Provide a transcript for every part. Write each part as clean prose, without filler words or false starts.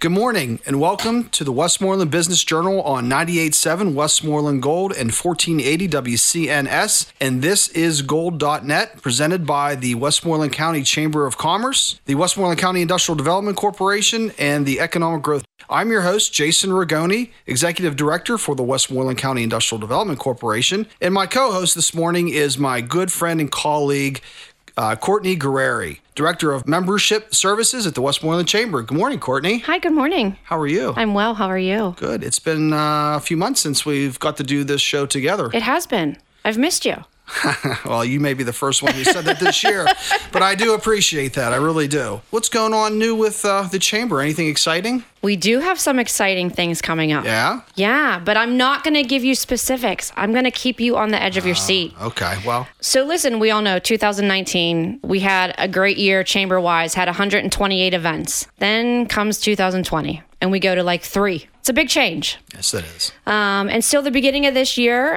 Good morning and welcome to the Westmoreland Business Journal on 98.7 Westmoreland Gold and 1480 WCNS. And this is Gold.net, presented by the Westmoreland County Chamber of Commerce, the Westmoreland County Industrial Development Corporation, and the Economic Growth. I'm your host, Jason Rigoni, Executive Director for the Westmoreland County Industrial Development Corporation. And my co-host this morning is my good friend and colleague, Courtney Guerreri, Director of Membership Services at the Westmoreland Chamber. Good morning, Courtney. Hi, good morning. How are you? I'm well. How are you? Good. It's been a few months since we've got to do this show together. It has been. I've missed you. Well, you may be the first one who said that this year, but I do appreciate that. I really do. What's going on new with the Chamber? Anything exciting? We do have some exciting things coming up. Yeah? Yeah, but I'm not going to give you specifics. I'm going to keep you on the edge of your seat. Okay, well. So listen, we all know 2019, we had a great year chamber-wise, had 128 events. Then comes 2020, and we go to like 3. It's a big change. Yes, it is. And still the beginning of this year,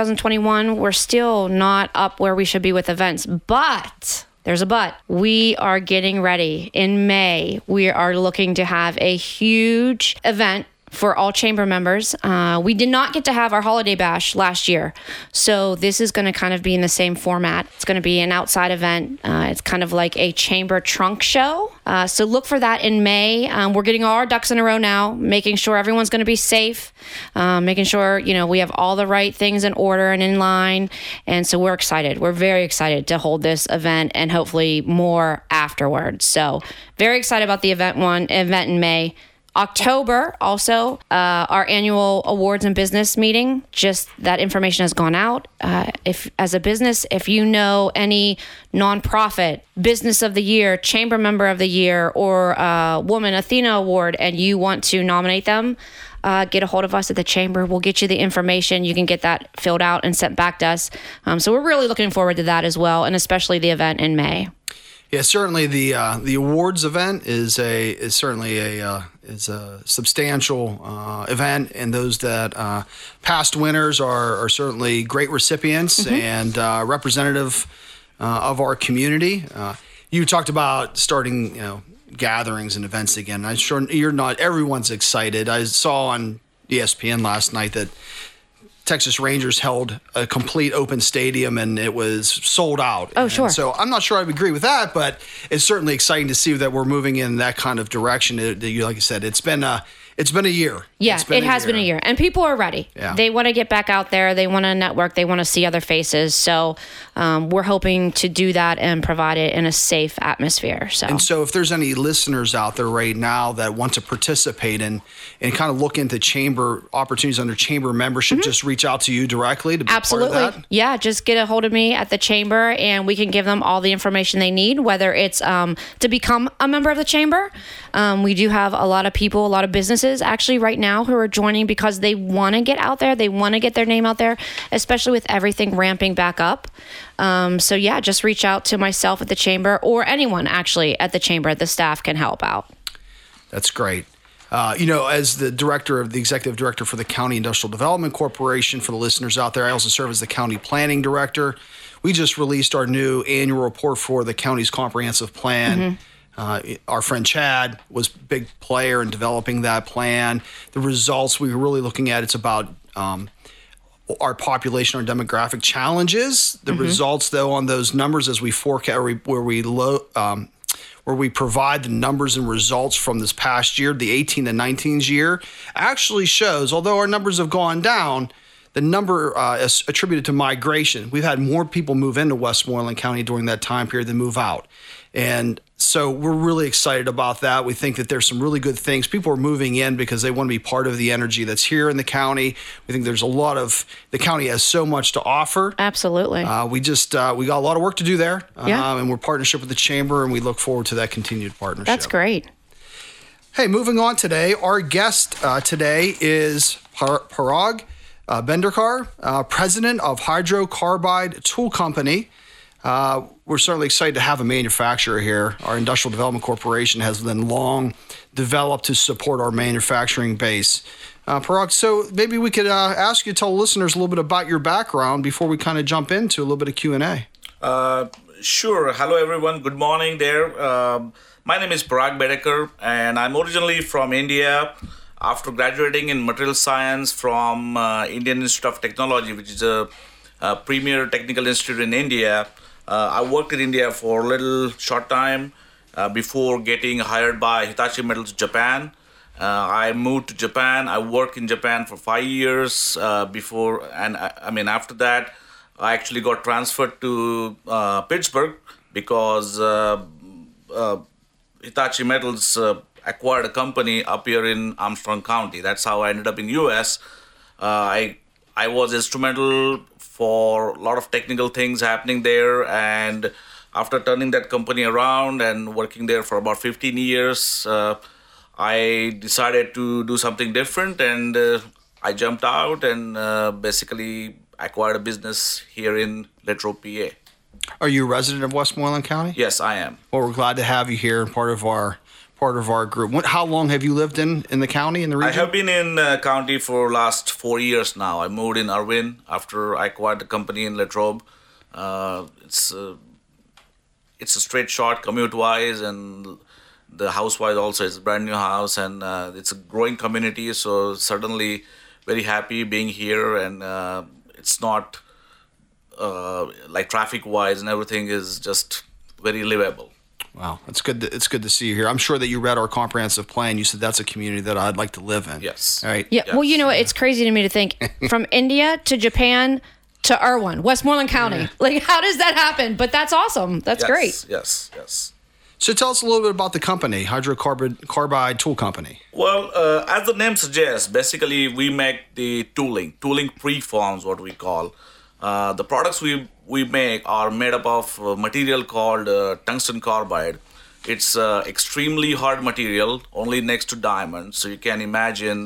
2021, we're still not up where we should be with events. But there's a but. We are getting ready. In May, we are looking to have a huge event for all chamber members. We did not get to have our holiday bash last year. So this is going to kind of be in the same format. It's going to be an outside event. It's kind of like a chamber trunk show. So look for that in May. We're getting all our ducks in a row now, making sure everyone's going to be safe, making sure, we have all the right things in order and in line. And so we're excited. We're very excited to hold this event and hopefully more afterwards. So very excited about the event in May. October, also, our annual awards and business meeting, just that information has gone out. If as a business, if you know any nonprofit, business of the year, chamber member of the year, or Woman Athena Award, and you want to nominate them, get a hold of us at the chamber. We'll get you the information. You can get that filled out and sent back to us. So we're really looking forward to that as well, and especially the event in May. Yeah, certainly the awards event is certainly a substantial event, and those that past winners are certainly great recipients and representative of our community. You talked about starting gatherings and events again. I'm sure everyone's excited. I saw on ESPN last night that Texas Rangers held a complete open stadium and it was sold out. Oh, sure. And so I'm not sure I would agree with that, but it's certainly exciting to see that we're moving in that kind of direction. Like I said, it's been a year. Yeah, it has been a year. And people are ready. Yeah. They want to get back out there. They want to network. They want to see other faces. So we're hoping to do that and provide it in a safe atmosphere. And so if there's any listeners out there right now that want to participate and kind of look into chamber opportunities under chamber membership, just reach out to you directly to be Absolutely. part of that? Yeah, just get a hold of me at the chamber and we can give them all the information they need, whether it's to become a member of the chamber. We do have a lot of people, a lot of businesses actually right now who are joining because they want to get out there. They want to get their name out there, especially with everything ramping back up. So yeah, just reach out to myself at the chamber or anyone actually at the chamber. The staff can help out. That's great. As the executive director for the County Industrial Development Corporation, for the listeners out there, I also serve as the county planning director. We just released our new annual report for the county's comprehensive plan. Our friend Chad was a big player in developing that plan. The results we were really looking at, it's about our population, our demographic challenges. The results, though, on those numbers as we forecast, where we provide the numbers and results from this past year, the 18 to 19 year, actually shows, although our numbers have gone down, the number is attributed to migration. We've had more people move into Westmoreland County during that time period than move out. And so we're really excited about that. We think that there's some really good things. People are moving in because they want to be part of the energy that's here in the county. We think the county has so much to offer. Absolutely. We got a lot of work to do there. Yeah. And we're partnership with the chamber, and we look forward to that continued partnership. That's great. Hey, moving on today, our guest today is Parag Bendekar, president of Hydrocarbide Tool Company. We're certainly excited to have a manufacturer here. Our Industrial Development Corporation has been long developed to support our manufacturing base. Parag, so maybe we could ask you to tell listeners a little bit about your background before we kind of jump into a little bit of Q&A. Sure. Hello, everyone. Good morning there. My name is Parag Bedekar, and I'm originally from India. After graduating in material science from Indian Institute of Technology, which is a premier technical institute in India, I worked in India for a little short time before getting hired by Hitachi Metals Japan. I moved to Japan. I worked in Japan for 5 years before, and after that, I actually got transferred to Pittsburgh because Hitachi Metals acquired a company up here in Armstrong County. That's how I ended up in U.S. I was instrumental for a lot of technical things happening there, and after turning that company around and working there for about 15 years, I decided to do something different, and I jumped out and basically acquired a business here in Latrobe, PA. Are you a resident of Westmoreland County? Yes, I am. Well, we're glad to have you here, part of our group. How long have you lived in the county, in the region? I have been in county for last 4 years now. I moved in Irvine after I acquired the company in Latrobe. It's a straight shot commute-wise, and the house-wise also is a brand new house, and it's a growing community. So certainly very happy being here, and it's not like traffic-wise, and everything is just very livable. Wow, it's good to see you here. I'm sure that you read our comprehensive plan. You said that's a community that I'd like to live in. Yes. All right. Yeah. Yes. Well, you know, it's crazy to me to think from India to Japan to Irwin, Westmoreland County. Yeah. Like, how does that happen? But that's awesome. That's great. Yes. So tell us a little bit about the company, Hydrocarbide Tool Company. Well, as the name suggests, basically we make the tooling preforms, what we call. The products we make are made up of material called tungsten carbide. It's extremely hard material, only next to diamond. So you can imagine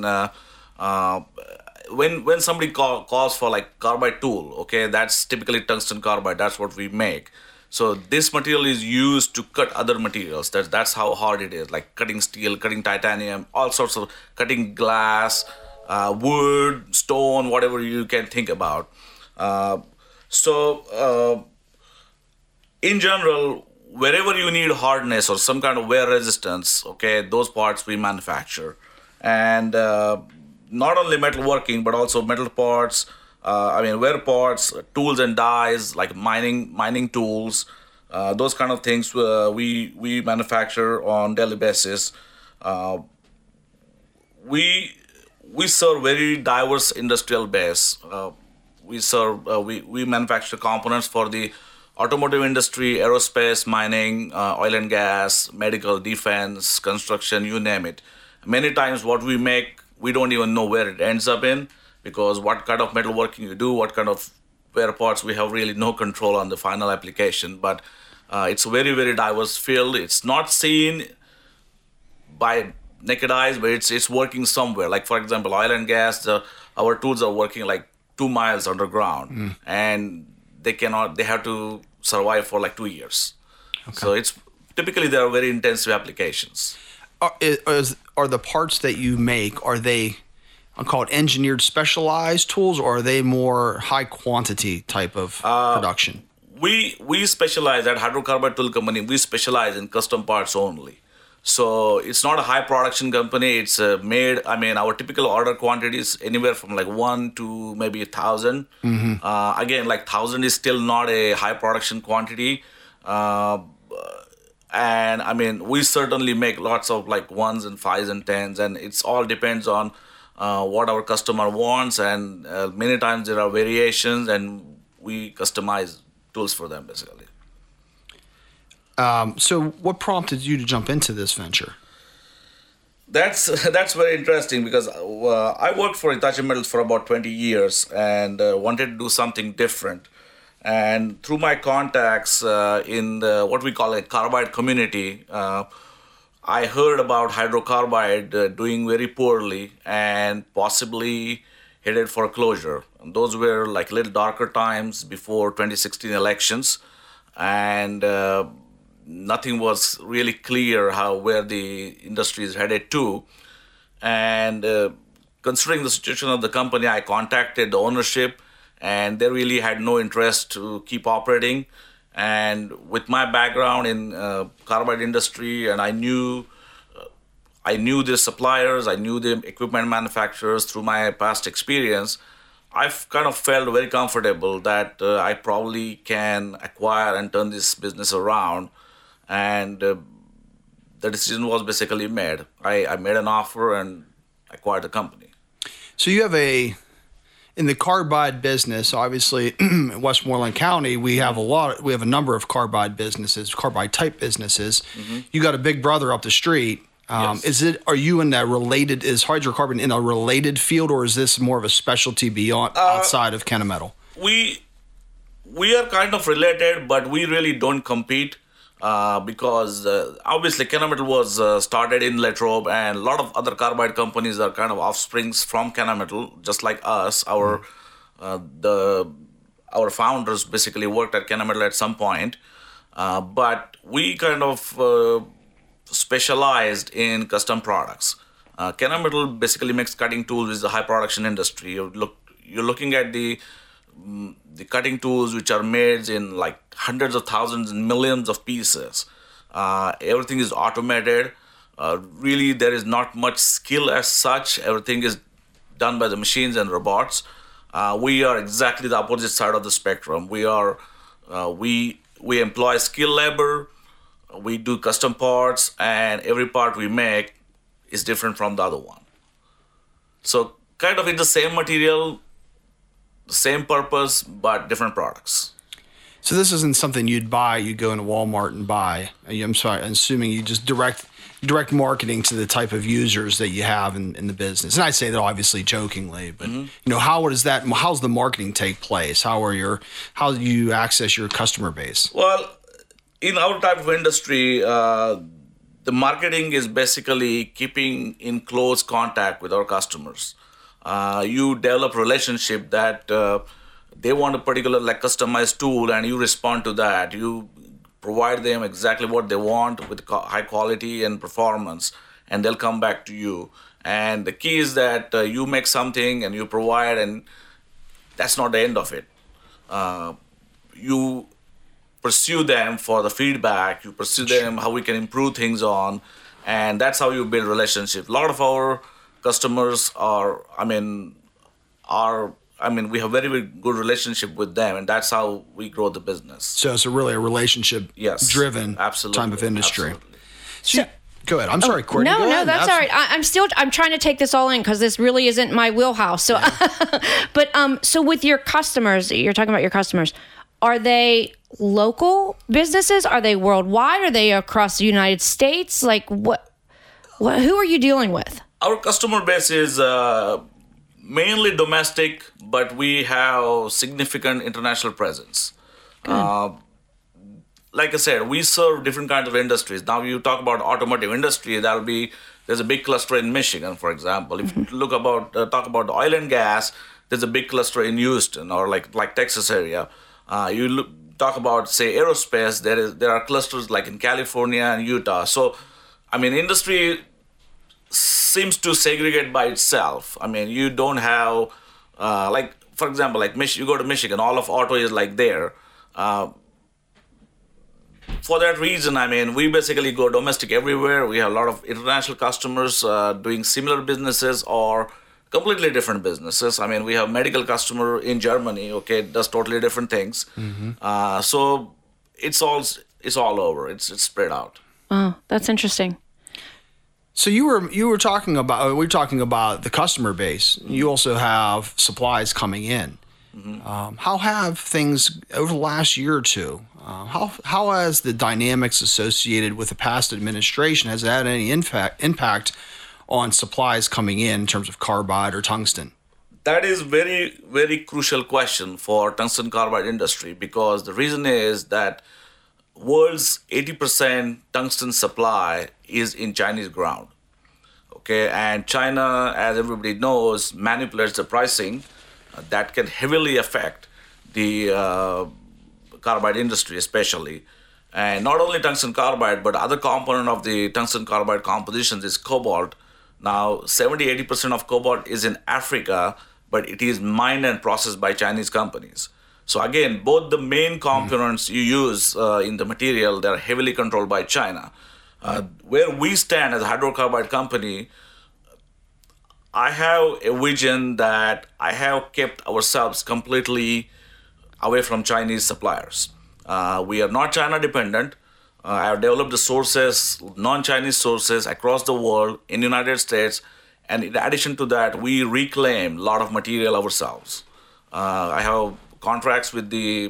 when somebody calls for like carbide tool, okay, that's typically tungsten carbide. That's what we make. So this material is used to cut other materials. That's how hard it is, like cutting steel, cutting titanium, all sorts of cutting glass, wood, stone, whatever you can think about. In general, wherever you need hardness or some kind of wear resistance, okay, those parts we manufacture. And not only metalworking, but also metal parts, wear parts, tools and dies, like mining tools, those kind of things we manufacture on daily basis. We serve very diverse industrial base. We manufacture components for the automotive industry, aerospace, mining, oil and gas, medical, defense, construction, you name it. Many times what we make, we don't even know where it ends up in, because what kind of metalworking you do, what kind of wear parts, we have really no control on the final application. But it's a very, very diverse field. It's not seen by naked eyes, but it's working somewhere. Like, for example, oil and gas, our tools are working like 2 miles underground, and they have to survive for like 2 years. Okay. So it's typically there are very intensive applications. Are the parts that you make, are they, I'll call it engineered specialized tools, or are they more high quantity type of production? We specialize at Hydrocarbide Tool Company. We specialize in custom parts only. So it's not a high production company. It's made, our typical order quantity is anywhere from like 1 to maybe 1,000. Mm-hmm. Again, like 1,000 is still not a high production quantity. And we certainly make lots of like 1s and 5s and 10s, and it's all depends on what our customer wants. And many times there are variations, and we customize tools for them basically. So what prompted you to jump into this venture? That's very interesting, because I worked for Hitachi Metals for about 20 years and wanted to do something different. And through my contacts in what we call a carbide community, I heard about hydrocarbide doing very poorly and possibly headed for closure. And those were like little darker times before 2016 elections, and nothing was really clear where the industry is headed to. And considering the situation of the company, I contacted the ownership, and they really had no interest to keep operating. And with my background in carbide industry, and I knew the suppliers, I knew the equipment manufacturers through my past experience. I've kind of felt very comfortable that I probably can acquire and turn this business around. And the decision was basically made. I made an offer and acquired the company. So you have in the carbide business, obviously in Westmoreland County, we have a number of carbide type businesses. Mm-hmm. You got a big brother up the street. Yes. Is hydrocarbon in a related field, or is this more of a specialty beyond outside of Kennametal? We are kind of related, but we really don't compete because obviously Kennametal was started in Latrobe, and a lot of other carbide companies are kind of offsprings from Kennametal, just like us. Our founders basically worked at Kennametal at some point, but we kind of specialized in custom products. Kennametal basically makes cutting tools with the high production industry. You're looking at the cutting tools which are made in like hundreds of thousands and millions of pieces. Everything is automated. Really, there is not much skill as such. Everything is done by the machines and robots. We are exactly the opposite side of the spectrum. We employ skilled labor. We do custom parts, and every part we make is different from the other one. So kind of it's the same material, same purpose, but different products. So this isn't something you'd go into Walmart and buy. I'm assuming you just direct marketing to the type of users that you have in the business. And I say that obviously jokingly, but how's the marketing take place? How do you access your customer base? Well, in our type of industry, the marketing is basically keeping in close contact with our customers. You develop relationship that they want a particular customized tool, and you respond to that. You provide them exactly what they want with high quality and performance, and they'll come back to you. And the key is that you make something and you provide, and that's not the end of it. You pursue them for the feedback, you pursue them how we can improve things on, and that's how you build relationships. A lot of our customers we have very, very good relationship with them, and that's how we grow the business. So it's really a relationship-driven type of industry. Absolutely. Go ahead. I'm sorry, Courtney. No, that's all right. I'm trying to take this all in because this really isn't my wheelhouse. So, but so with your customers, you're talking about your customers. Are they local businesses? Are they worldwide? Are they across the United States? Like what? Who are you dealing with? Our customer base is mainly domestic, but we have significant international presence. Like I said, we serve different kinds of industries. Now, you talk about automotive industry, there's a big cluster in Michigan, for example. If you talk about oil and gas, there's a big cluster in Houston or like Texas area. Talk about, say, aerospace, there are clusters like in California and Utah. So, industry seems to segregate by itself. You don't have, for example, you go to Michigan, all of auto is there. For that reason, we basically go domestic everywhere. We have a lot of international customers doing similar businesses or completely different businesses. We have medical customer in Germany, does totally different things. Mm-hmm. So it's all over. It's spread out. Oh, that's interesting. So we're talking about the customer base. You also have supplies coming in. Mm-hmm. How have things over the last year or two? How has the dynamics associated with the past administration has it had any impact on supplies coming in terms of carbide or tungsten? That is very, very crucial question for tungsten carbide industry, because the reason is that world's 80% tungsten supply is in Chinese ground. And China, as everybody knows, manipulates the pricing. That can heavily affect the carbide industry, especially. And not only tungsten carbide, but other component of the tungsten carbide compositions is cobalt. Now, 70-80% of cobalt is in Africa, but it is mined and processed by Chinese companies. So again, both the main components you use in the material, they're heavily controlled by China. Where we stand as a hydrocarbide company, I have a vision that I have kept ourselves completely away from Chinese suppliers. We are not China dependent. I have developed the sources, non-Chinese sources across the world in the United States. And in addition to that, we reclaim a lot of material ourselves. I have contracts with the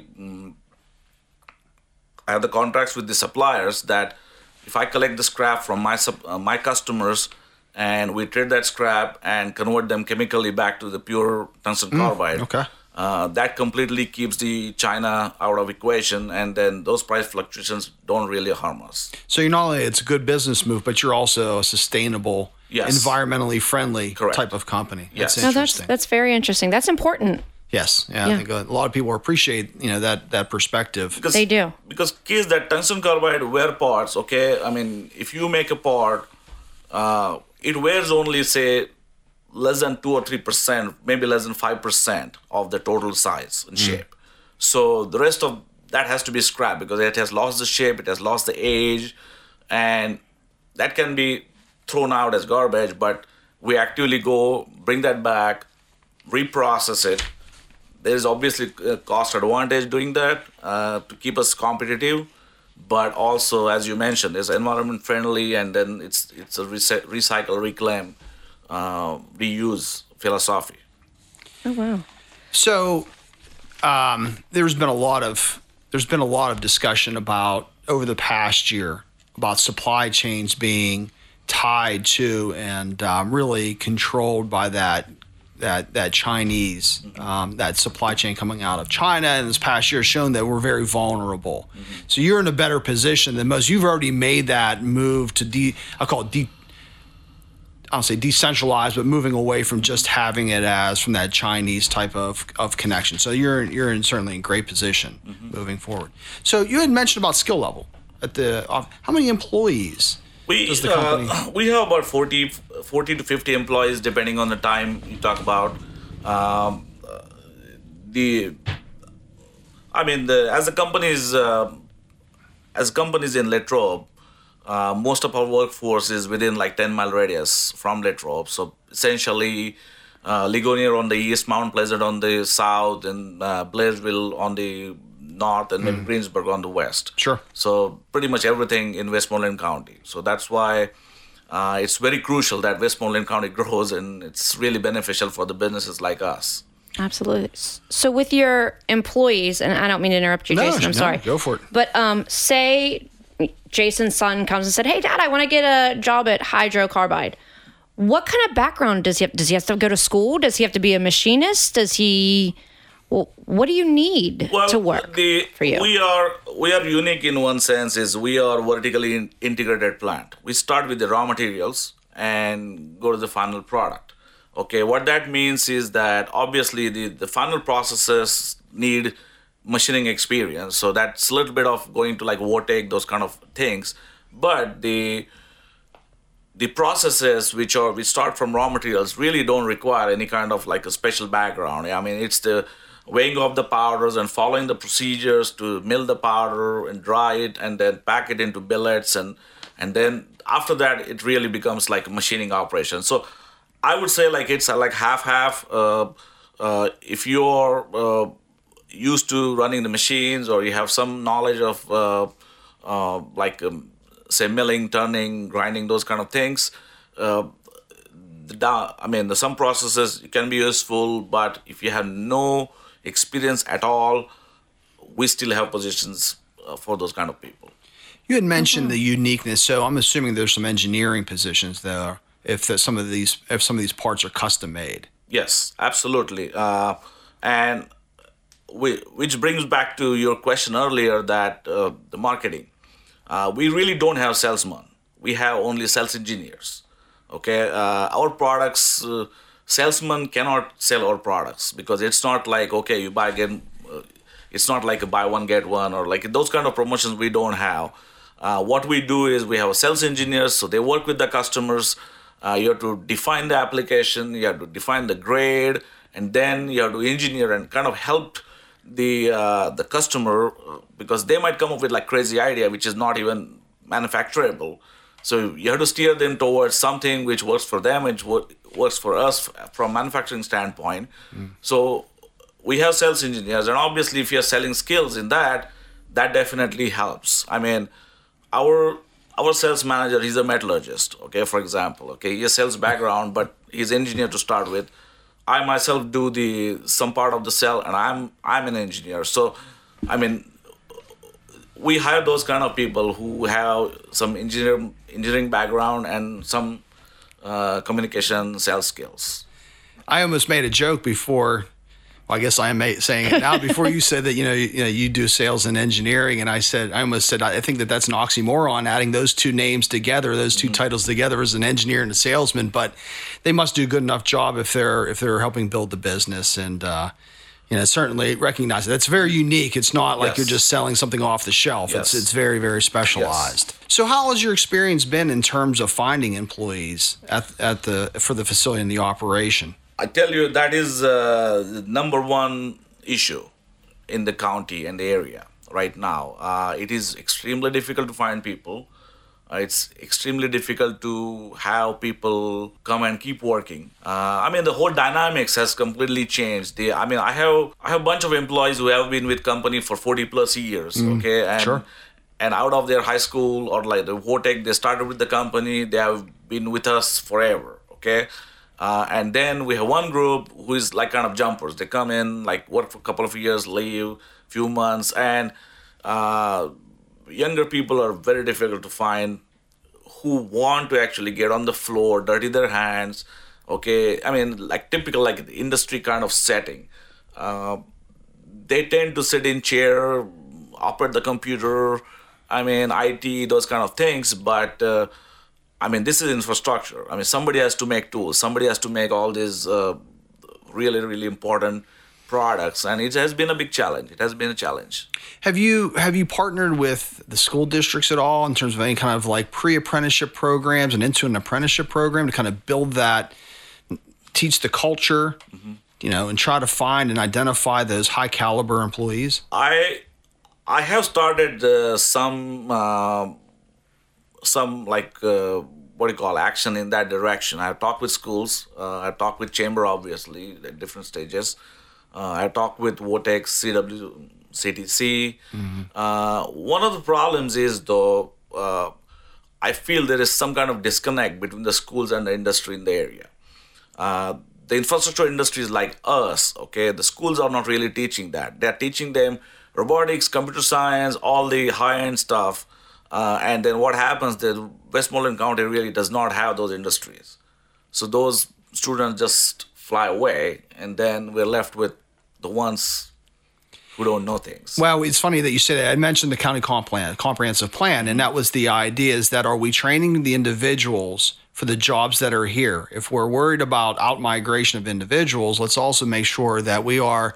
suppliers that if I collect the scrap from my customers and we trade that scrap and convert them chemically back to the pure tungsten carbide, okay. That completely keeps the China out of equation, and then those price fluctuations don't really harm us. So you're not only it's a good business move, but you're also a sustainable, environmentally friendly type of company. Yes. That's interesting. That's very interesting. That's important. Yes, I think a lot of people appreciate that perspective. They do. Because Keith, that tungsten carbide wear parts. Okay, I mean, if you make a part, it wears only say less than 2 or 3%, maybe less than 5% of the total size and shape. So the rest of that has to be scrapped because it has lost the shape, it has lost the age, and that can be thrown out as garbage. But we actively go bring that back, reprocess it. There is obviously a cost advantage doing that to keep us competitive, but also, as you mentioned, it's environment friendly, and then it's a recycle, reclaim, reuse philosophy. Oh wow! So there's been a lot of discussion about over the past year about supply chains being tied to and really controlled by that Chinese that supply chain coming out of China, and this past year has shown that we're very vulnerable. So you're in a better position than most. You've already made that move to I'll say decentralized, but moving away from just having it as from that Chinese type of connection. So you're certainly in great position moving forward. So you had mentioned about skill level at how many employees does the company? We have about 40 to 50 employees, depending on the time you talk about. As companies in Latrobe, most of our workforce is within like 10-mile radius from Latrobe. So essentially, Ligonier on the east, Mount Pleasant on the south, and Blairsville on the north, and maybe Greensburg on the west. Sure. So pretty much everything in Westmoreland County. So that's why it's very crucial that Westmoreland County grows, and it's really beneficial for the businesses like us. Absolutely. So with your employees, and I don't mean to interrupt you, Jason, I'm sorry. Go for it. But say Jason's son comes and said, "Hey, Dad, I want to get a job at Hydrocarbide." What kind of background does he have? Does he have to go to school? Does he have to be a machinist? Does he... Well, what do you need to work for you? We are unique in one sense is we are vertically integrated plant. We start with the raw materials and go to the final product. Okay, what that means is that obviously the final processes need machining experience. So that's a little bit of going to like Vortec, those kind of things. But the processes which start from raw materials really don't require any kind of like a special background. I mean, it's the weighing of the powders and following the procedures to mill the powder and dry it and then pack it into billets, and then after that it really becomes like a machining operation. So I would say like it's like half. If you're used to running the machines or you have some knowledge of say milling, turning, grinding, those kind of things. Some processes can be useful, but if you have no experience at all, we still have positions for those kind of people. You had mentioned the uniqueness, so I'm assuming there's some engineering positions there if some of these parts are custom made. Yes, absolutely, which brings back to your question earlier that the marketing. We really don't have salesmen. We have only sales engineers. Okay, our products, salesmen cannot sell our products because it's not like, okay, you buy again. It's not like a buy one get one or like those kind of promotions we don't have. What we do is we have sales engineers, so they work with the customers. You have to define the application, you have to define the grade, and then you have to engineer and kind of help the customer, because they might come up with like crazy idea which is not even manufacturable. So you have to steer them towards something which works for them, which works for us from manufacturing standpoint. So we have sales engineers, and obviously if you're selling skills in that definitely helps. I mean, our sales manager, he's a metallurgist, okay, for example, okay, he has sales background, but he's engineer to start with. I myself do some part of the sell, and I'm an engineer. So, I mean, we hire those kind of people who have some engineering background and some communication sales skills. I almost made a joke before. Well, I guess I am saying it now. Before you said that you do sales and engineering, and I almost said I think that's an oxymoron, adding those two names together, those two titles together, as an engineer and a salesman. But they must do a good enough job if they're helping build the business, and certainly recognize it. That's very unique. It's not like you're just selling something off the shelf. Yes. It's very, very specialized. Yes. So how has your experience been in terms of finding employees for the facility and the operation? I tell you, that is the number one issue in the county and the area right now. It is extremely difficult to find people. It's extremely difficult to have people come and keep working. I mean, the whole dynamics has completely changed. I have a bunch of employees who have been with company for 40 plus years. Okay, and sure. And out of their high school or like the Votech, they started with the company. They have been with us forever. Okay. And then we have one group who is like kind of jumpers. They come in, like work for a couple of years, leave, few months, and younger people are very difficult to find who want to actually get on the floor, dirty their hands. Okay, I mean, like typical like industry kind of setting. They tend to sit in chair, operate the computer. I mean, IT, those kind of things, but. I mean, this is infrastructure. I mean, somebody has to make tools. Somebody has to make all these really, really important products, and it has been a big challenge. It has been a challenge. Have you partnered with the school districts at all in terms of any kind of like pre-apprenticeship programs and into an apprenticeship program to kind of build that, teach the culture, and try to find and identify those high caliber employees? I have started some like action in that direction. I've talked with schools. I've talked with chamber, obviously, at different stages. I've talked with Votech, CW, CTC. One of the problems is, though, I feel there is some kind of disconnect between the schools and the industry in the area. The infrastructure industry is like us, okay? The schools are not really teaching that. They're teaching them robotics, computer science, all the high-end stuff. And then what happens, the Westmoreland County really does not have those industries. So those students just fly away, and then we're left with the ones who don't know things. Well, it's funny that you say that. I mentioned the county comprehensive plan, and that was the idea is that are we training the individuals for the jobs that are here? If we're worried about out-migration of individuals, let's also make sure that we are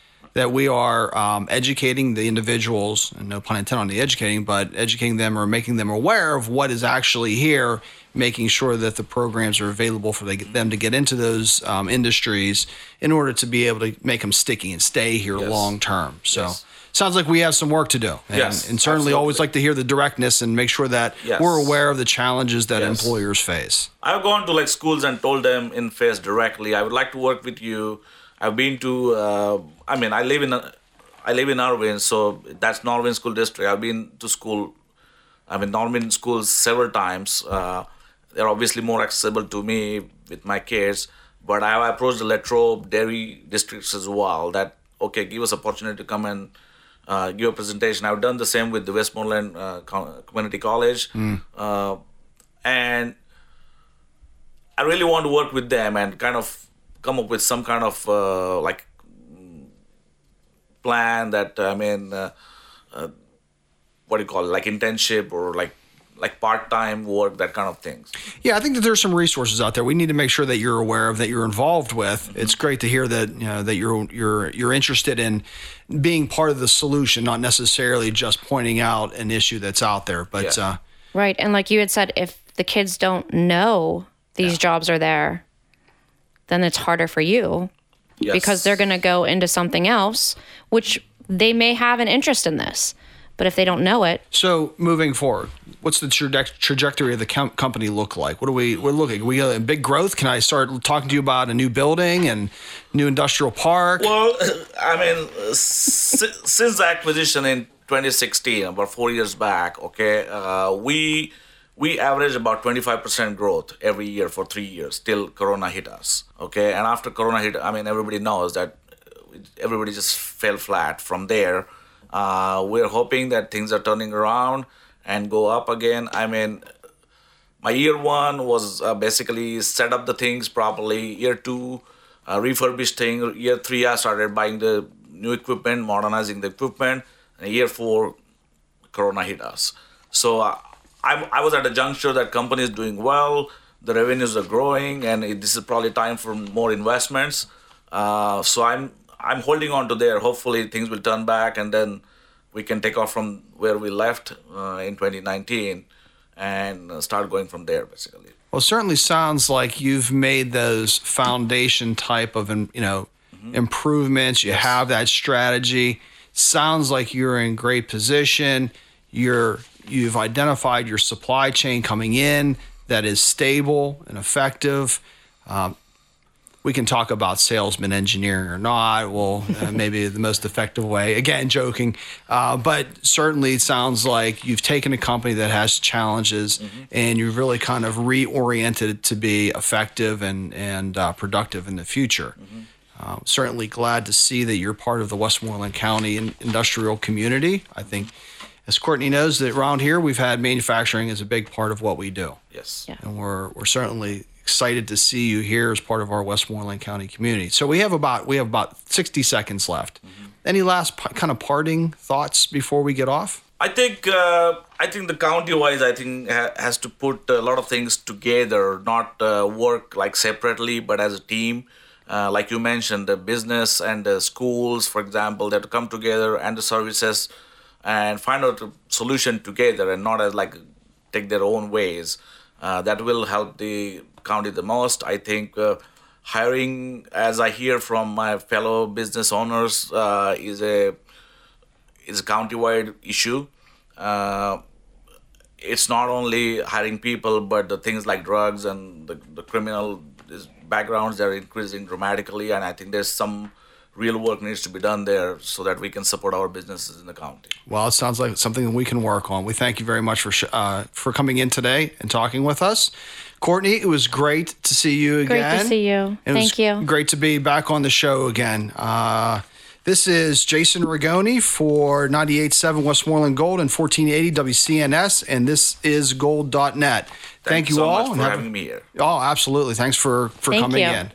educating the individuals, and no pun intended on the educating, but educating them or making them aware of what is actually here, making sure that the programs are available for them to get into those industries in order to be able to make them sticky and stay here long term. So sounds like we have some work to do. And certainly absolutely. Always like to hear the directness and make sure that we're aware of the challenges that employers face. I've gone to like schools and told them in face directly, I would like to work with you. I've been to, I live in Norwin, so that's Norwin School District. I've been to school, Norwin schools several times. They're obviously more accessible to me with my kids, but I have approached the Latrobe, Derry districts as well, that, okay, give us opportunity to come and give a presentation. I've done the same with the Westmoreland Community College. And I really want to work with them and kind of come up with some kind of plan that like internship or like part-time work, that kind of things. Yeah, I think that there's some resources out there we need to make sure that you're aware of, that you're involved with. It's great to hear that that you're interested in being part of the solution, not necessarily just pointing out an issue that's out there. But right, and like you had said, if the kids don't know these jobs are there, then it's harder for you Yes. because they're going to go into something else, which they may have an interest in this. But if they don't know it, So moving forward, what's the trajectory of the company look like? We're looking. We got big growth. Can I start talking to you about a new building and new industrial park? Well, I mean, since the acquisition in 2016, about 4 years back, okay, we averaged about 25% growth every year for 3 years till Corona hit us, okay? And after Corona hit, I mean, everybody knows that everybody just fell flat from there. We're hoping that things are turning around and go up again. I mean, my year one was basically set up the things properly. Year two, refurbished things. Year three, I started buying the new equipment, modernizing the equipment. And year four, Corona hit us. So I was at a juncture that company is doing well, the revenues are growing, and this is probably time for more investments. So I'm holding on to there. Hopefully things will turn back, and then we can take off from where we left in 2019 and start going from there, basically. Well, it certainly sounds like you've made those foundation type of, improvements. You have that strategy. Sounds like you're in great position. You've identified your supply chain coming in that is stable and effective. We can talk about salesman engineering or not. Well, maybe the most effective way. Again, joking. But certainly it sounds like you've taken a company that has challenges and you've really kind of reoriented it to be effective and productive in the future. Certainly glad to see that you're part of the Westmoreland County industrial community. I think, as Courtney knows, that around here we've had manufacturing as a big part of what we do. Yes. Yeah. And we're certainly excited to see you here as part of our Westmoreland County community. So we have about 60 seconds left. Any last kind of parting thoughts before we get off? I think the county-wise, has to put a lot of things together, not work like separately, but as a team. Like you mentioned, the business and the schools, for example, they have to come together, and the services, and find out a solution together, and not as like take their own ways. That will help the county the most. I think hiring, as I hear from my fellow business owners, is a county-wide issue. It's not only hiring people, but the things like drugs and the criminal backgrounds, they're increasing dramatically, and I think there's some real work needs to be done there so that we can support our businesses in the county. Well, it sounds like something that we can work on. We thank you very much for coming in today and talking with us. Courtney, it was great to see you again. great to see you. Thank you. Great to be back on the show again. This is Jason Rigoni for 98.7 Westmoreland Gold and 1480 WCNS, and this is gold.net. Thank you so all. much for having me here. Oh, absolutely. Thanks for coming you. in.